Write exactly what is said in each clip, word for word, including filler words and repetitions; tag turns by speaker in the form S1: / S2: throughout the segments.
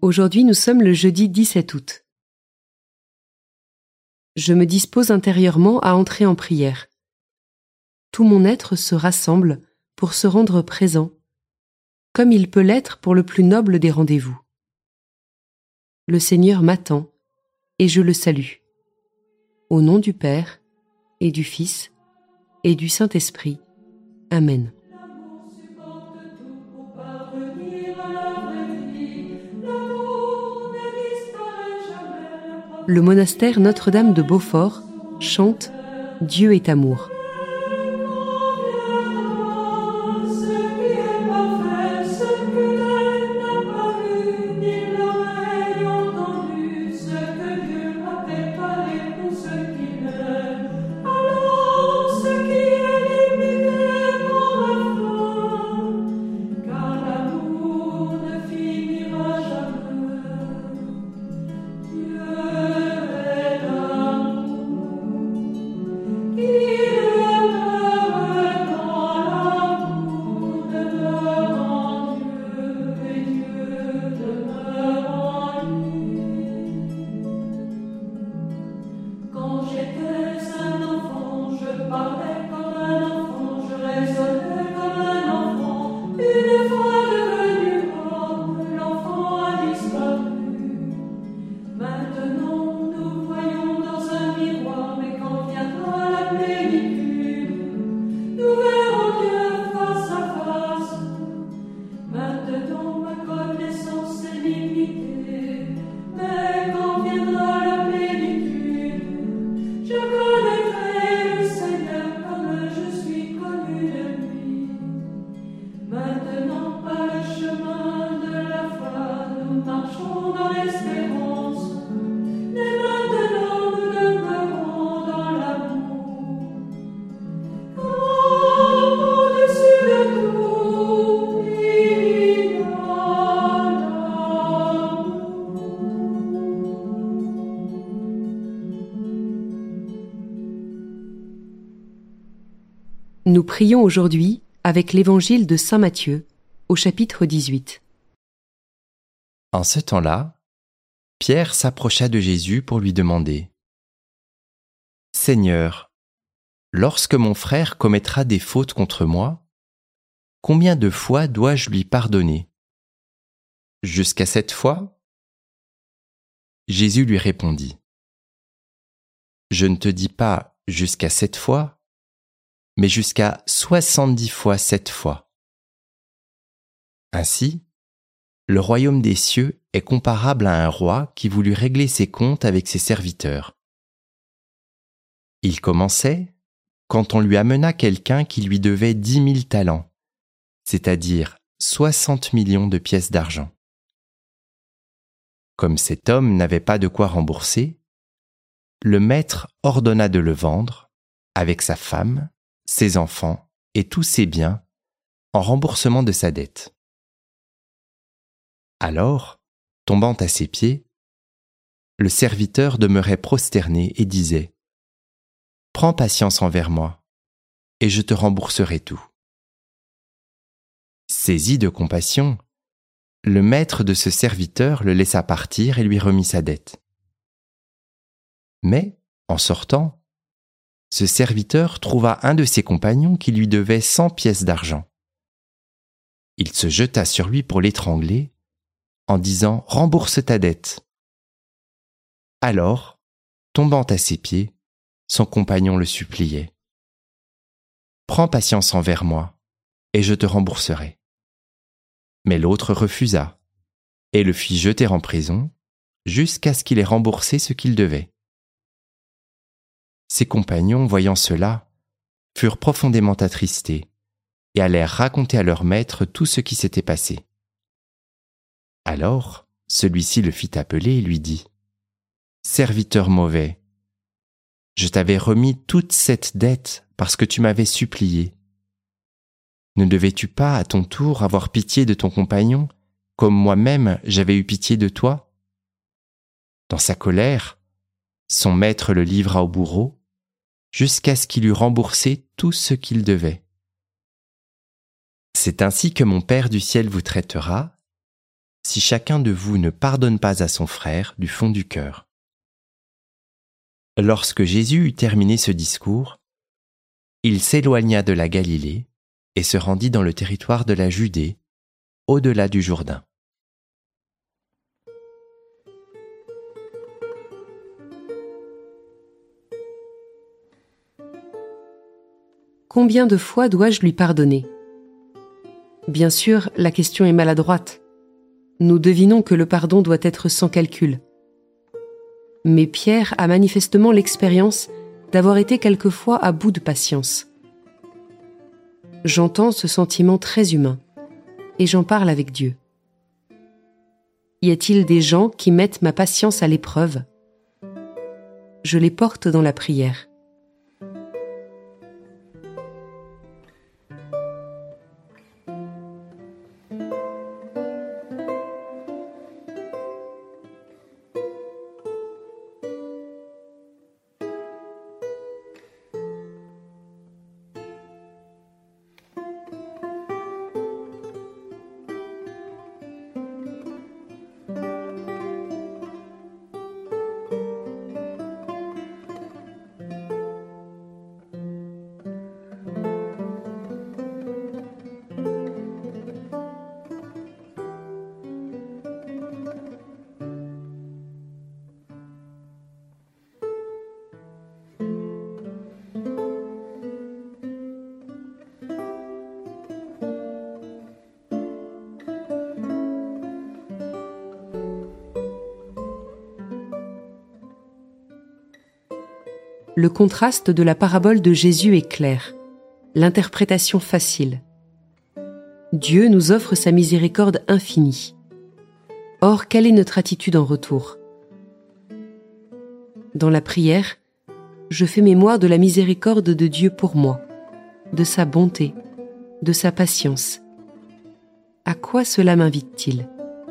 S1: Aujourd'hui, nous sommes le jeudi dix-sept août. Je me dispose intérieurement à entrer en prière. Tout mon être se rassemble pour se rendre présent, comme il peut l'être pour le plus noble des rendez-vous. Le Seigneur m'attend et je le salue. Au nom du Père et du Fils et du Saint-Esprit. Amen. Le monastère Notre-Dame de Beaufort chante « Dieu est amour ». Nous prions aujourd'hui avec l'Évangile de saint Matthieu, au chapitre dix-huit.
S2: En ce temps-là, Pierre s'approcha de Jésus pour lui demander : « Seigneur, lorsque mon frère commettra des fautes contre moi, combien de fois dois-je lui pardonner ? Jusqu'à sept fois ? » Jésus lui répondit : « Je ne te dis pas jusqu'à sept fois, mais jusqu'à soixante-dix fois sept fois. Ainsi, le royaume des cieux est comparable à un roi qui voulut régler ses comptes avec ses serviteurs. Il commençait quand on lui amena quelqu'un qui lui devait dix mille talents, c'est-à-dire soixante millions de pièces d'argent. Comme cet homme n'avait pas de quoi rembourser, le maître ordonna de le vendre avec sa femme, ses enfants et tous ses biens en remboursement de sa dette. Alors, tombant à ses pieds, le serviteur demeurait prosterné et disait : « Prends patience envers moi, et je te rembourserai tout. » Saisi de compassion, le maître de ce serviteur le laissa partir et lui remit sa dette. Mais, en sortant, ce serviteur trouva un de ses compagnons qui lui devait cent pièces d'argent. Il se jeta sur lui pour l'étrangler, en disant « Rembourse ta dette !» Alors, tombant à ses pieds, son compagnon le suppliait : « Prends patience envers moi, et je te rembourserai. » Mais l'autre refusa, et le fit jeter en prison, jusqu'à ce qu'il ait remboursé ce qu'il devait. Ses compagnons, voyant cela, furent profondément attristés et allèrent raconter à leur maître tout ce qui s'était passé. Alors, celui-ci le fit appeler et lui dit : « Serviteur mauvais, je t'avais remis toute cette dette parce que tu m'avais supplié. Ne devais-tu pas, à ton tour, avoir pitié de ton compagnon, comme moi-même j'avais eu pitié de toi ? » Dans sa colère, son maître le livra au bourreau, jusqu'à ce qu'il eût remboursé tout ce qu'il devait. C'est ainsi que mon Père du ciel vous traitera, si chacun de vous ne pardonne pas à son frère du fond du cœur. » Lorsque Jésus eut terminé ce discours, il s'éloigna de la Galilée et se rendit dans le territoire de la Judée, au-delà du Jourdain.
S1: Combien de fois dois-je lui pardonner ? Bien sûr, la question est maladroite. Nous devinons que le pardon doit être sans calcul. Mais Pierre a manifestement l'expérience d'avoir été quelquefois à bout de patience. J'entends ce sentiment très humain et j'en parle avec Dieu. Y a-t-il des gens qui mettent ma patience à l'épreuve ? Je les porte dans la prière. Le contraste de la parabole de Jésus est clair, l'interprétation facile. Dieu nous offre sa miséricorde infinie. Or, quelle est notre attitude en retour ? Dans la prière, je fais mémoire de la miséricorde de Dieu pour moi, de sa bonté, de sa patience. À quoi cela m'invite-t-il ?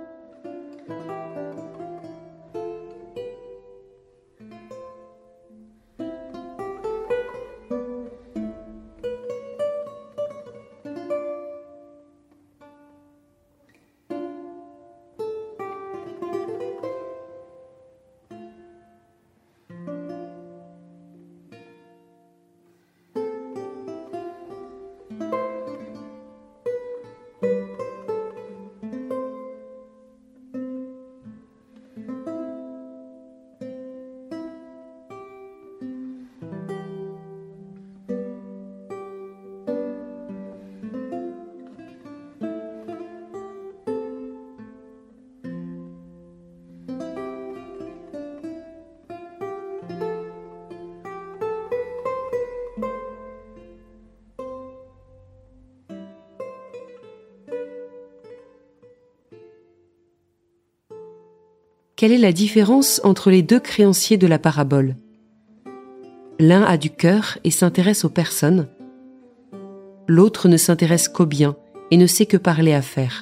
S1: Quelle est la différence entre les deux créanciers de la parabole ? L'un a du cœur et s'intéresse aux personnes. L'autre ne s'intéresse qu'au bien et ne sait que parler affaires.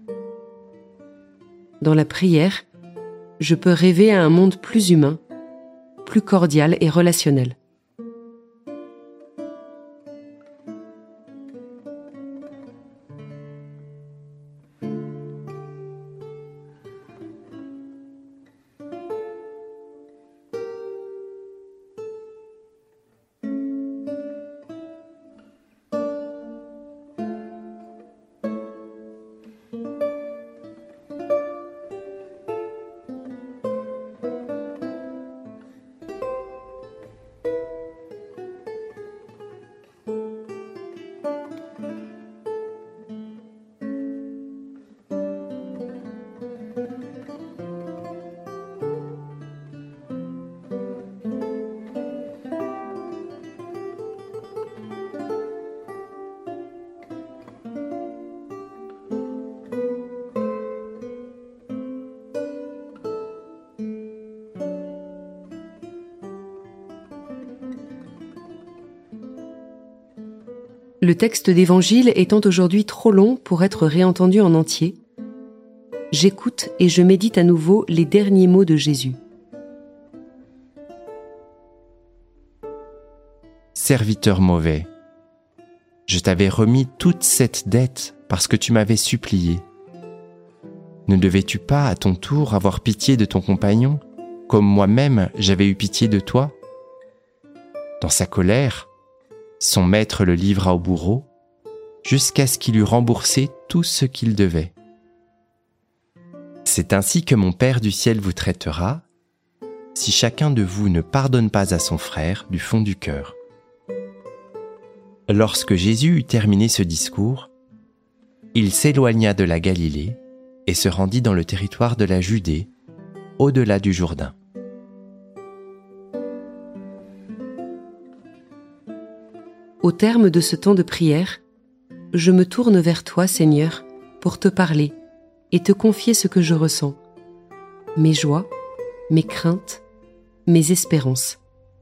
S1: Dans la prière, je peux rêver à un monde plus humain, plus cordial et relationnel. Le texte d'évangile étant aujourd'hui trop long pour être réentendu en entier, j'écoute et je médite à nouveau les derniers mots de Jésus.
S2: Serviteur mauvais, je t'avais remis toute cette dette parce que tu m'avais supplié. Ne devais-tu pas, à ton tour, avoir pitié de ton compagnon, comme moi-même j'avais eu pitié de toi ? Dans sa colère, son maître le livra au bourreau, jusqu'à ce qu'il eût remboursé tout ce qu'il devait. C'est ainsi que mon Père du ciel vous traitera, si chacun de vous ne pardonne pas à son frère du fond du cœur. » Lorsque Jésus eut terminé ce discours, il s'éloigna de la Galilée et se rendit dans le territoire de la Judée, au-delà du Jourdain.
S1: Au terme de ce temps de prière, je me tourne vers toi, Seigneur, pour te parler et te confier ce que je ressens, mes joies, mes craintes, mes espérances.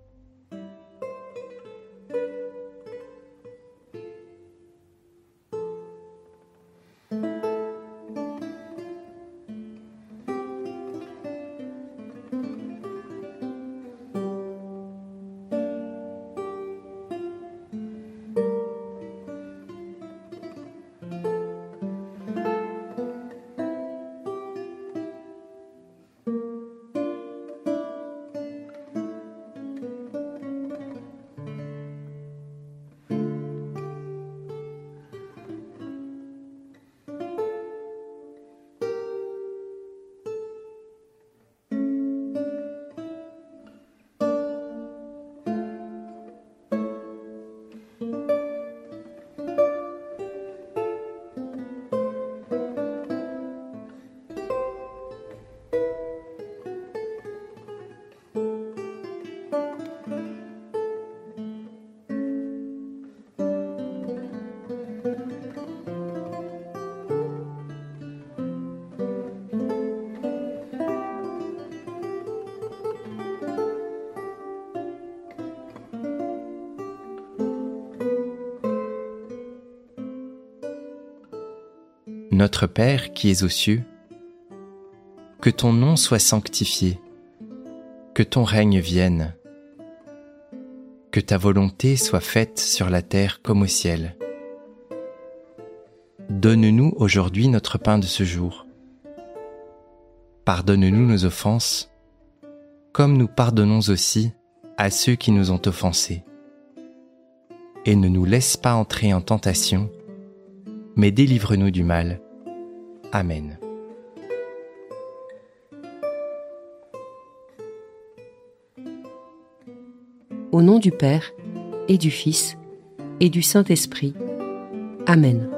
S2: Notre Père qui es aux cieux, que ton nom soit sanctifié, que ton règne vienne, que ta volonté soit faite sur la terre comme au ciel. Donne-nous aujourd'hui notre pain de ce jour. Pardonne-nous nos offenses, comme nous pardonnons aussi à ceux qui nous ont offensés. Et ne nous laisse pas entrer en tentation, mais délivre-nous du mal. Amen.
S1: Au nom du Père, et du Fils, et du Saint-Esprit. Amen.